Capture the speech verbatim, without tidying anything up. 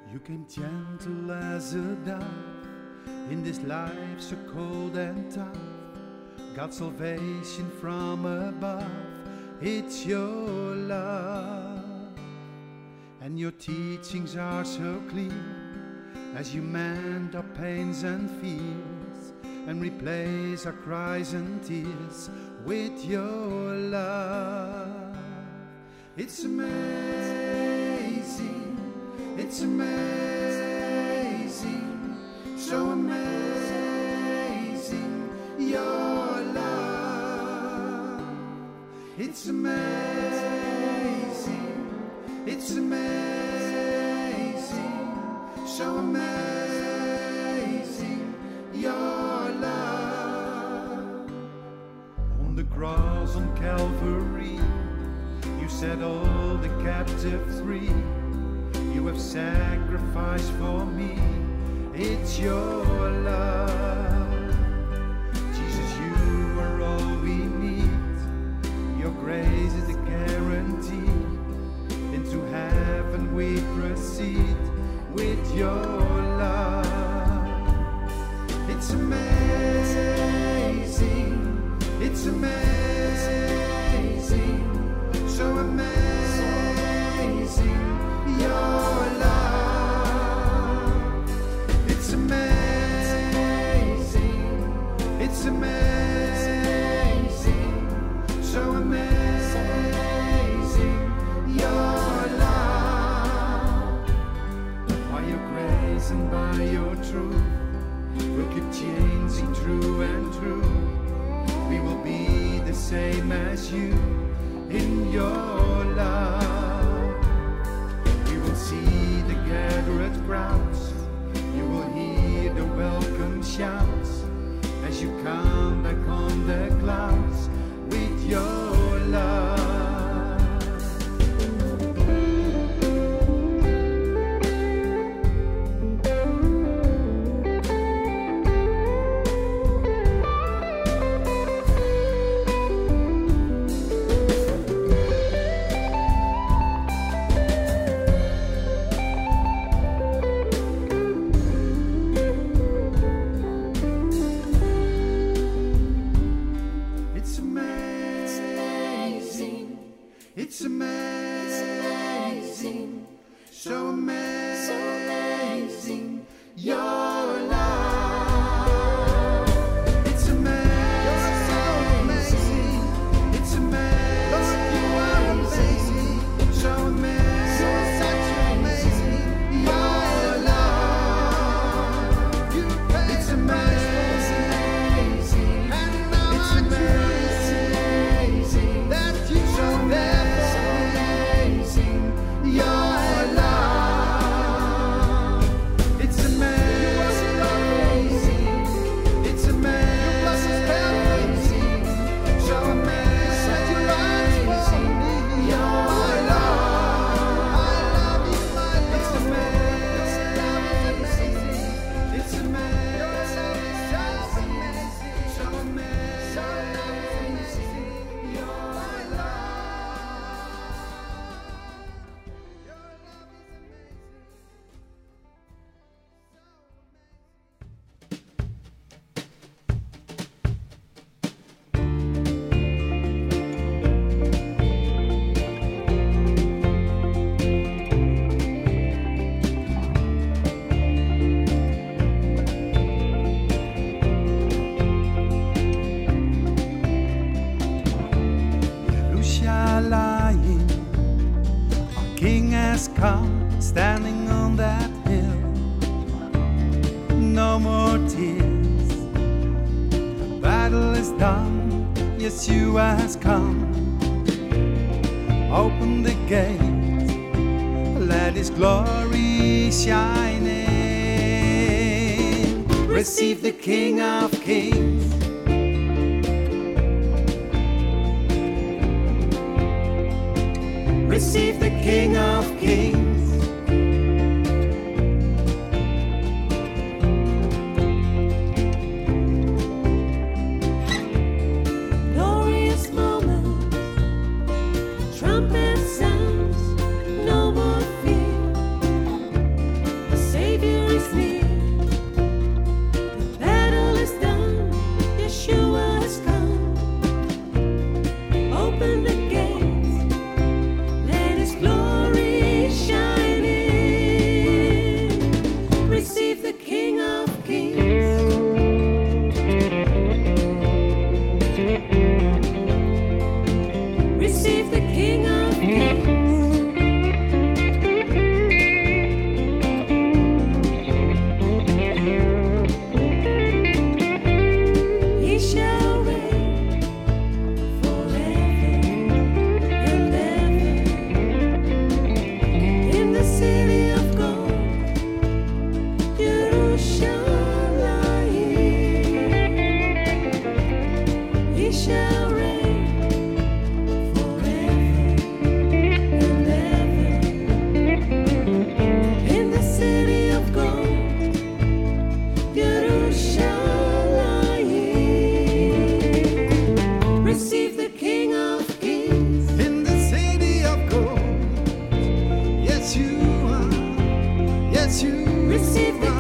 You came gentle as a dove in this life so cold and tough. Got salvation from above, it's your love. And your teachings are so clear as you mend our pains and fears and replace our cries and tears with your love. It's amazing, it's amazing, so amazing, your love. It's amazing, it's amazing, so amazing, your love. On the cross on Calvary, you set all the captives free. You have sacrificed for me, it's your love. Jesus, you are all we need. Your grace is the guarantee. Into heaven we proceed with your love. It's amazing, it's amazing, so amazing, your love. It's amazing, it's amazing, so amazing, your love. By your grace and by your truth, we'll keep changing true and true. We will be the same as you in your love. We will see the gathered crowds. You will hear the welcome shouts as you come back on the clouds with your love. It's amazing, so amazing, your love. It's amazing, it's amazing, so amazing, your love. It's amazing, it's amazing that you so there. Lying, our King has come, standing on that hill. No more tears, the battle is done. Yeshua has come. Open the gate, let His glory shine in. Receive the King of Kings. Receive the King of Kings. Glorious moment, trumpet sounds, no more fear. Receive the